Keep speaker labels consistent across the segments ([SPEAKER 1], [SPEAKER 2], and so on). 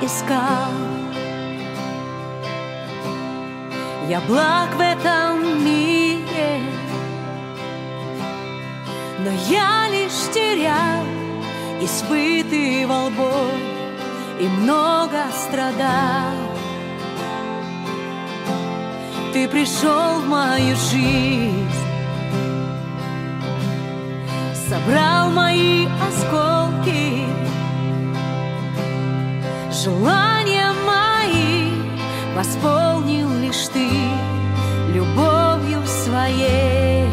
[SPEAKER 1] искал. Я благ в этом мире, но я лишь терял, испытывал боль и много страдал. Ты пришел в мою жизнь, собрал мои осколки, желания мои восполнил лишь ты любовью своей.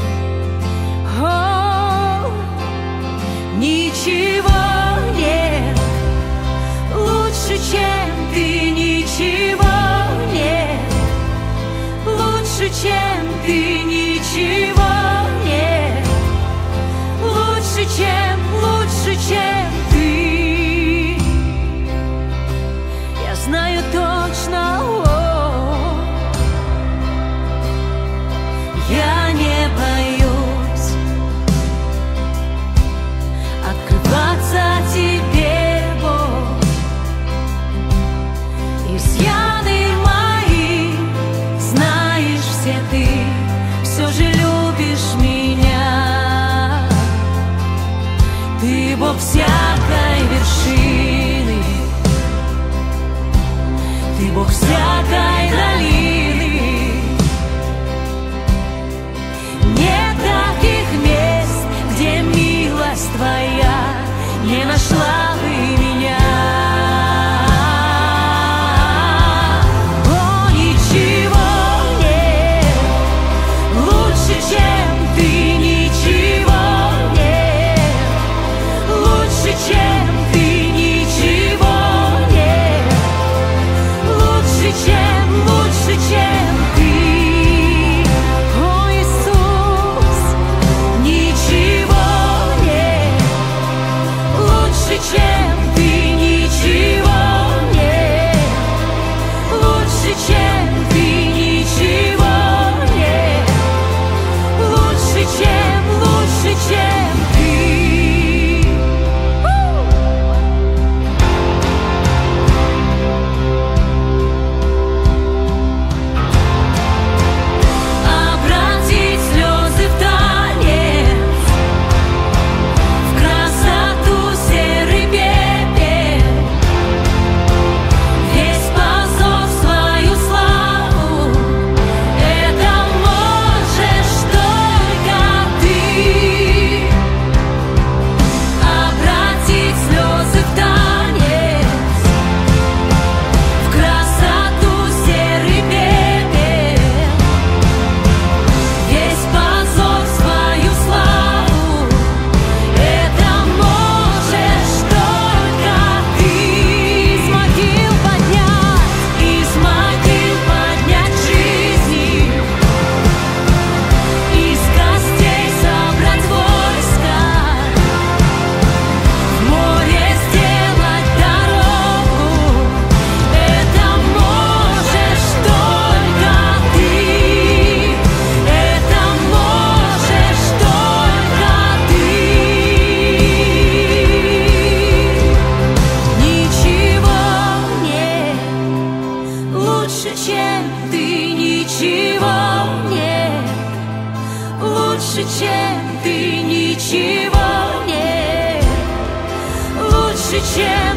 [SPEAKER 1] О, ничего нет лучше, чем ты, ничего нет лучше, чем ты, ничего нет лучше, чем ты. Я знаю точно, я не боюсь открываться тебе, Бог. Изъяны мои знаешь все ты, все же любишь меня. Ты Бог всякой вершины, ты Бог всякой долины. Нет таких мест, где милость твоя не нашла бы меня. О, ничего нет лучше, чем ты, ничего нет лучше, чем ты, ничего нет лучше, чем ты. О, Иисус, ничего нет лучше, чем ты, ничего нет лучше, чем ты, ничего нет лучше, чем ты. Обратить слезы в танец, в красоту серый пепел, весь позор в свою славу, это можешь только ты. Обратить слезы в танец, в красоту серый пепел, весь позор в свою славу, это можешь только ты. Из могил поднять жизни, из костей собрать войско, в море сделать дорогу, это можешь только ты. Это можешь только ты. Ничего нет лучше, чем ты, ничего нет лучше, чем ты, ничего нет лучше, чем